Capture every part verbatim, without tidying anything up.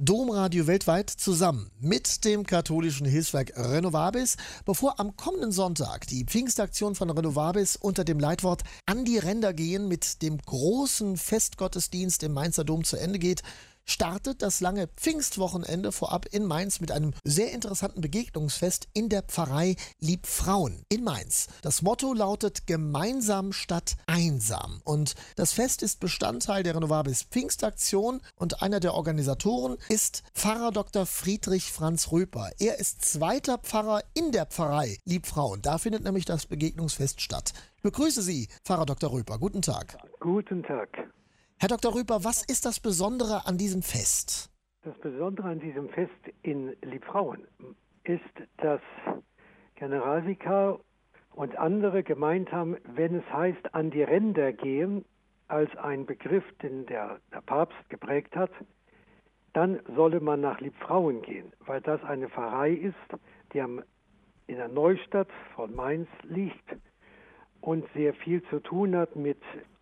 Domradio weltweit zusammen mit dem katholischen Hilfswerk Renovabis, bevor am kommenden Sonntag die Pfingstaktion von Renovabis unter dem Leitwort An die Ränder gehen mit dem großen Festgottesdienst im Mainzer Dom zu Ende geht, startet das lange Pfingstwochenende vorab in Mainz mit einem sehr interessanten Begegnungsfest in der Pfarrei Liebfrauen in Mainz. Das Motto lautet Gemeinsam statt einsam und das Fest ist Bestandteil der Renovabis Pfingstaktion und einer der Organisatoren ist Pfarrer Doktor Friedrich Franz Röper. Er ist zweiter Pfarrer in der Pfarrei Liebfrauen. Da findet nämlich das Begegnungsfest statt. Ich begrüße Sie, Pfarrer Doktor Röper. Guten Tag. Guten Tag. Herr Doktor Röper, was ist das Besondere an diesem Fest? Das Besondere an diesem Fest in Liebfrauen ist, dass Generalvikar und andere gemeint haben, wenn es heißt, an die Ränder gehen, als ein Begriff, den der, der Papst geprägt hat, dann solle man nach Liebfrauen gehen, weil das eine Pfarrei ist, die am, in der Neustadt von Mainz liegt und sehr viel zu tun hat mit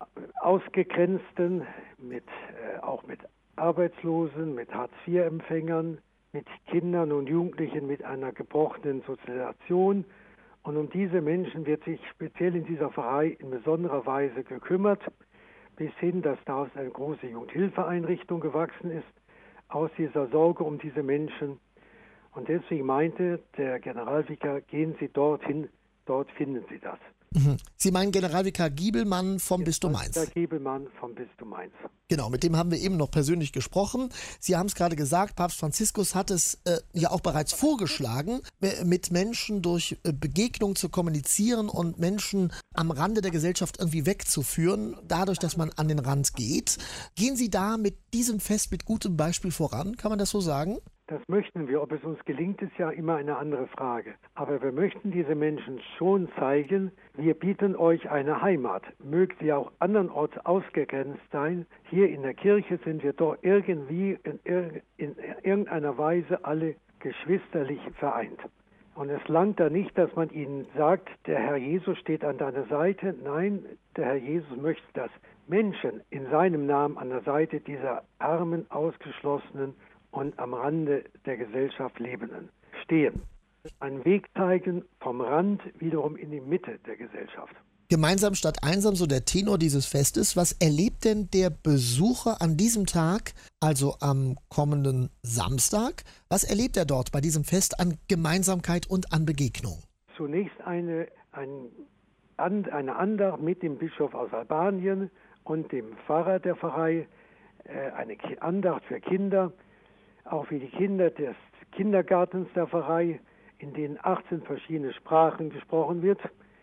Ausgegrenzten, mit, äh, auch mit Arbeitslosen, mit Hartz-vier-Empfängern, mit Kindern und Jugendlichen mit einer gebrochenen Sozialisation. Und um diese Menschen wird sich speziell in dieser Pfarrei in besonderer Weise gekümmert, bis hin, dass daraus eine große Jugendhilfeeinrichtung gewachsen ist, aus dieser Sorge um diese Menschen. Und deswegen meinte der Generalvikar, gehen Sie dorthin, dort finden Sie das. Sie meinen Generalvikar Giebelmann vom Bistum Mainz? Der Giebelmann vom Bistum Mainz. Genau, mit dem haben wir eben noch persönlich gesprochen. Sie haben es gerade gesagt, Papst Franziskus hat es äh, ja auch bereits vorgeschlagen, mit Menschen durch äh, Begegnung zu kommunizieren und Menschen am Rande der Gesellschaft irgendwie wegzuführen, dadurch, dass man an den Rand geht. Gehen Sie da mit diesem Fest mit gutem Beispiel voran? Kann man das so sagen? Das möchten wir. Ob es uns gelingt, ist ja immer eine andere Frage. Aber wir möchten diese Menschen schon zeigen, wir bieten euch eine Heimat. Mögt sie auch andernorts ausgegrenzt sein. Hier in der Kirche sind wir doch irgendwie in, ir- in irgendeiner Weise alle geschwisterlich vereint. Und es langt da nicht, dass man ihnen sagt, der Herr Jesus steht an deiner Seite. Nein, der Herr Jesus möchte, dass Menschen in seinem Namen an der Seite dieser armen, ausgeschlossenen und am Rande der Gesellschaft Lebenden stehen. Einen Weg zeigen vom Rand wiederum in die Mitte der Gesellschaft. Gemeinsam statt einsam, so der Tenor dieses Festes. Was erlebt denn der Besucher an diesem Tag, also am kommenden Samstag? Was erlebt er dort bei diesem Fest an Gemeinsamkeit und an Begegnung? Zunächst eine, ein, eine Andacht mit dem Bischof aus Albanien und dem Pfarrer der Pfarrei, eine Andacht für Kinder, auch für die Kinder des Kindergartens der Pfarrei, in denen achtzehn verschiedene Sprachen gesprochen wird,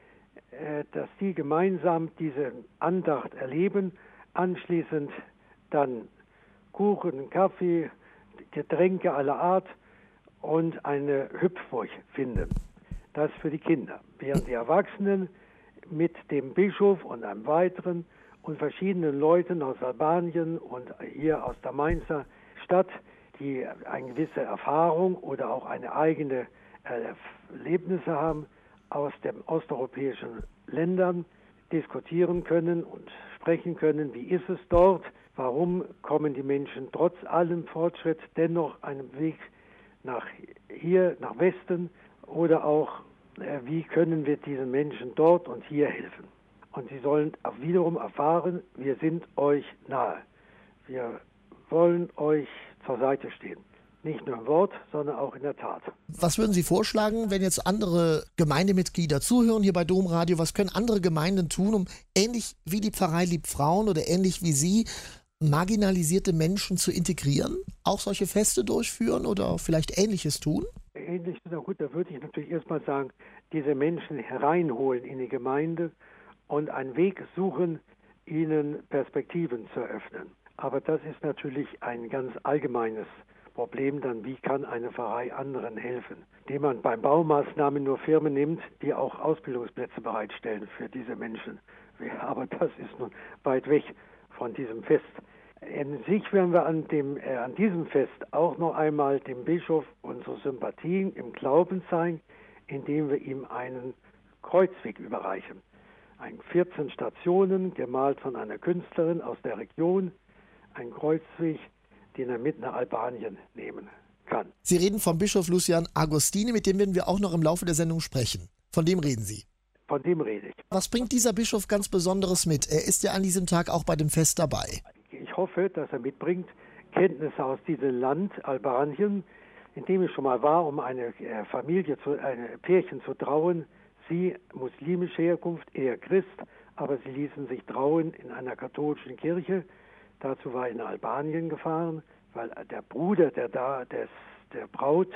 dass die gemeinsam diese Andacht erleben, anschließend dann Kuchen, Kaffee, Getränke aller Art und eine Hüpfburg finden. Das für die Kinder. Während die Erwachsenen mit dem Bischof und einem weiteren und verschiedenen Leuten aus Albanien und hier aus der Mainzer Stadt, die eine gewisse Erfahrung oder auch eine eigene Erlebnisse haben aus den osteuropäischen Ländern, diskutieren können und sprechen können, wie ist es dort, warum kommen die Menschen trotz allem Fortschritt dennoch einen Weg nach hier, nach Westen oder auch, äh, wie können wir diesen Menschen dort und hier helfen. Und sie sollen auch wiederum erfahren, wir sind euch nahe. Wir wollen euch zur Seite stehen. Nicht nur im Wort, sondern auch in der Tat. Was würden Sie vorschlagen, wenn jetzt andere Gemeindemitglieder zuhören hier bei Domradio? Was können andere Gemeinden tun, um ähnlich wie die Pfarrei Liebfrauen oder ähnlich wie Sie marginalisierte Menschen zu integrieren? Auch solche Feste durchführen oder vielleicht Ähnliches tun? Ähnlich, na gut, da würde ich natürlich erstmal sagen, diese Menschen hereinholen in die Gemeinde und einen Weg suchen, ihnen Perspektiven zu eröffnen. Aber das ist natürlich ein ganz allgemeines Problem dann, wie kann eine Pfarrei anderen helfen? Indem man beim Baumaßnahmen nur Firmen nimmt, die auch Ausbildungsplätze bereitstellen für diese Menschen. Aber das ist nun weit weg von diesem Fest. In sich werden wir an, dem, äh, an diesem Fest auch noch einmal dem Bischof unsere Sympathien im Glauben zeigen, indem wir ihm einen Kreuzweg überreichen. Ein vierzehn Stationen, gemalt von einer Künstlerin aus der Region, ein Kreuzweg, den er mit nach Albanien nehmen kann. Sie reden vom Bischof Lucian Agostini, mit dem werden wir auch noch im Laufe der Sendung sprechen. Von dem reden Sie. Von dem rede ich. Was bringt dieser Bischof ganz Besonderes mit? Er ist ja an diesem Tag auch bei dem Fest dabei. Ich hoffe, dass er mitbringt Kenntnisse aus diesem Land, Albanien, in dem ich schon mal war, um eine Familie, zu, ein Pärchen zu trauen. Sie muslimische Herkunft, er Christ, aber sie ließen sich trauen in einer katholischen Kirche. Dazu war ich in Albanien gefahren, weil der Bruder der, da, des, der Braut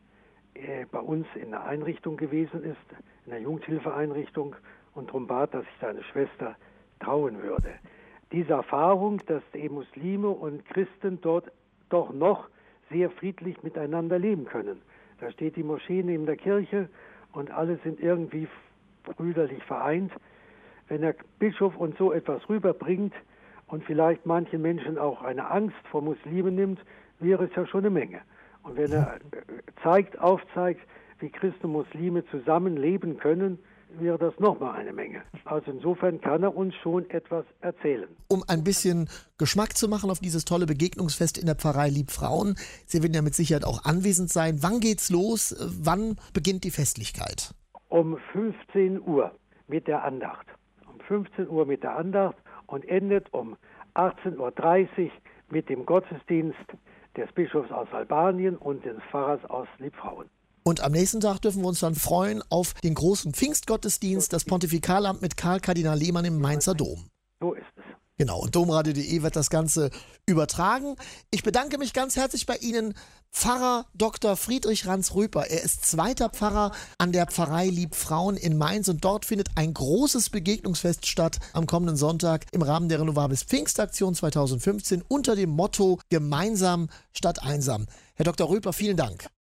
äh, bei uns in der Einrichtung gewesen ist, in der Jugendhilfeeinrichtung, und darum bat, dass ich seine Schwester trauen würde. Diese Erfahrung, dass die Muslime und Christen dort doch noch sehr friedlich miteinander leben können. Da steht die Moschee neben der Kirche und alle sind irgendwie brüderlich vereint. Wenn der Bischof uns so etwas rüberbringt und vielleicht manchen Menschen auch eine Angst vor Muslimen nimmt, wäre es ja schon eine Menge. Und wenn er zeigt, aufzeigt, wie Christen und Muslime zusammenleben können, wäre das nochmal eine Menge. Also insofern kann er uns schon etwas erzählen. Um ein bisschen Geschmack zu machen auf dieses tolle Begegnungsfest in der Pfarrei Liebfrauen, Sie werden ja mit Sicherheit auch anwesend sein. Wann geht's los? Wann beginnt die Festlichkeit? Um fünfzehn Uhr mit der Andacht. Um fünfzehn Uhr mit der Andacht und endet um achtzehn Uhr dreißig mit dem Gottesdienst des Bischofs aus Albanien und des Pfarrers aus Liebfrauen. Und am nächsten Tag dürfen wir uns dann freuen auf den großen Pfingstgottesdienst, das Pontifikalamt mit Karl Kardinal Lehmann im Mainzer Dom. So ist es. Genau, und domradio punkt de wird das Ganze übertragen. Ich bedanke mich ganz herzlich bei Ihnen, Pfarrer Doktor Friedrich Ranz-Rüper. Er ist zweiter Pfarrer an der Pfarrei Liebfrauen in Mainz und dort findet ein großes Begegnungsfest statt am kommenden Sonntag im Rahmen der Renovabis Pfingstaktion zweitausendfünfzehn unter dem Motto Gemeinsam statt einsam. Herr Doktor Rüper, vielen Dank.